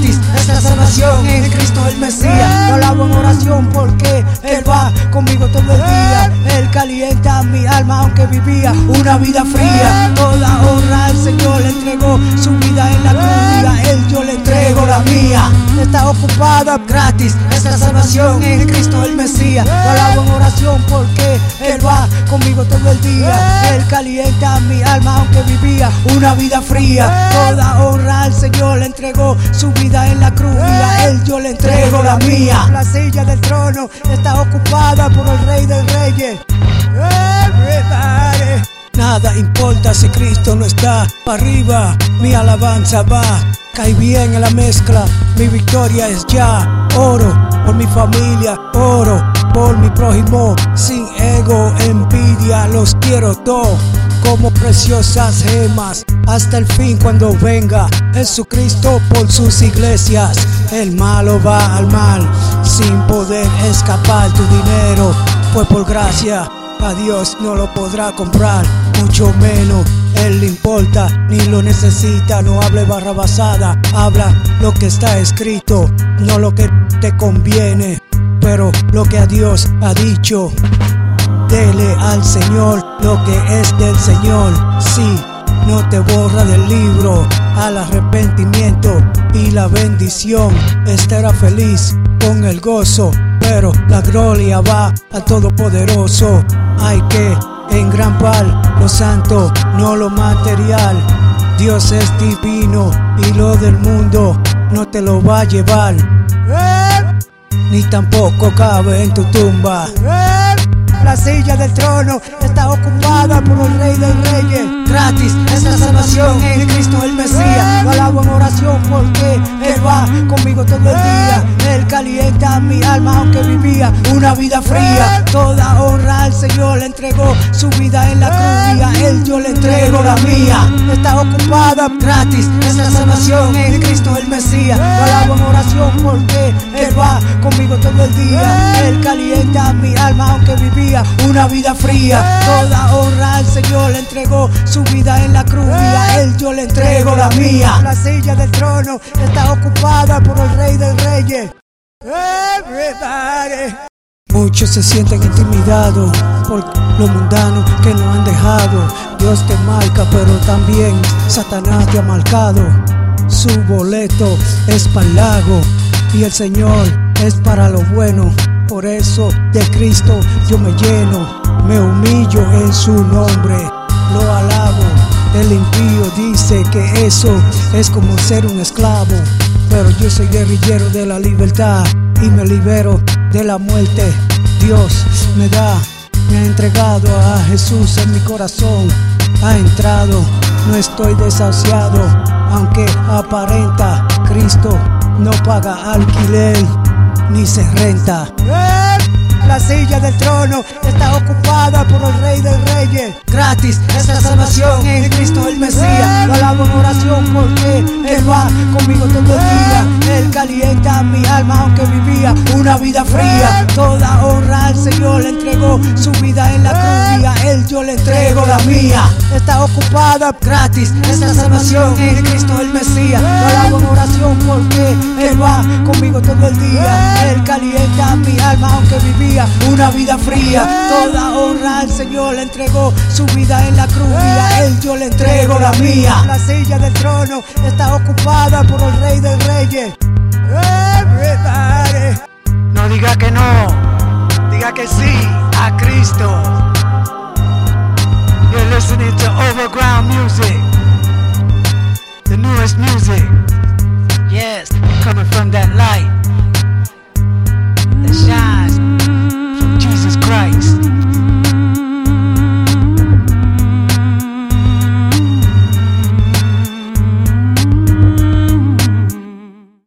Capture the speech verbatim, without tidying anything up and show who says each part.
Speaker 1: gratis es la salvación en Cristo el Mesías. Lo alabo en oración porque Él va conmigo todo el día. Él calienta mi alma aunque vivía una vida fría. Toda honra al Señor le entregó su vida en la cruz. A Él yo le entrego la mía. Está ocupada gratis es la salvación en Cristo el Mesías. Lo alabo en oración porque Él va conmigo todo el día. Él calienta mi alma aunque vivía una vida fría. Toda honra al Señor le entregó su vida en la cruz. Y a Él yo le entrego la mía. La silla del trono está ocupada por el Rey de Reyes. Everybody. Nada importa si Cristo no está para arriba, mi alabanza va. Cae bien en la mezcla, mi victoria es ya. Oro por mi familia, oro por mi prójimo. Sin ego, envidia, los quiero todos como preciosas gemas. Hasta el fin cuando venga Jesucristo por sus iglesias. El malo va al mal sin poder escapar. Tu dinero fue por gracia, a Dios no lo podrá comprar, mucho menos Él le importa, ni lo necesita. No hable barrabasada, habla lo que está escrito, no lo que te conviene, pero lo que a Dios ha dicho. Dele al Señor lo que es del Señor, sí, no te borra del libro. Al arrepentimiento y la bendición estará feliz con el gozo, pero la gloria va al Todopoderoso. Hay que engrampar lo santo, no lo material. Dios es divino y lo del mundo no te lo va a llevar, ni tampoco cabe en tu tumba. La silla del trono está ocupada por el Rey de Reyes. Gratis es la salvación en Cristo el Mesías. Lo alabo en oración porque Él va conmigo todo el día. Él calienta mi alma aunque vivía una vida fría. Toda honra al Señor le entregó su vida en la cruz. Y a Él yo le entrego la mía. Está ocupada gratis es la salvación en Cristo el Mesías. Lo alabo en oración porque Él va conmigo todo el día. Él calienta mi alma aunque vivía una vida fría. Toda honra al Señor le entregó su vida en la cruz. Y a Él yo le entrego la mía. La silla del trono está ocupada por el Rey de Reyes. Everybody. Muchos se sienten intimidados por lo mundano que no han dejado. Dios te marca, pero también Satanás te ha marcado. Su boleto es para el lago y el Señor es para lo bueno. Por eso de Cristo yo me lleno, me humillo en su nombre, lo alabo. El impío dice que eso es como ser un esclavo, pero yo soy guerrillero de la libertad y me libero de la muerte. Dios me da, me ha entregado a Jesús en mi corazón. Ha entrado, no estoy desahuciado, aunque aparenta. Cristo no paga alquiler ni se renta. La silla del trono está ocupada por el Rey de Reyes. Gratis es la salvación en Cristo el Mesías. Lo alabo en oración porque Él va conmigo todo el día. Él calienta mi alma aunque vivía una vida fría. Toda honra al Señor le entregó su vida en la cruz. Y a Él yo le entrego la mía. Está ocupada gratis es la salvación en Cristo el Mesías. Lo alabo en oración porque Él va conmigo todo el día. Él calienta mi alma aunque vivía una vida fría. Toda honra al Señor le entregó su vida en la cruz. Y a Él yo le entrego la mía. La silla del trono está ocupada por el Rey de Reyes. Everybody. No diga que no, diga que sí a Cristo. You're listening to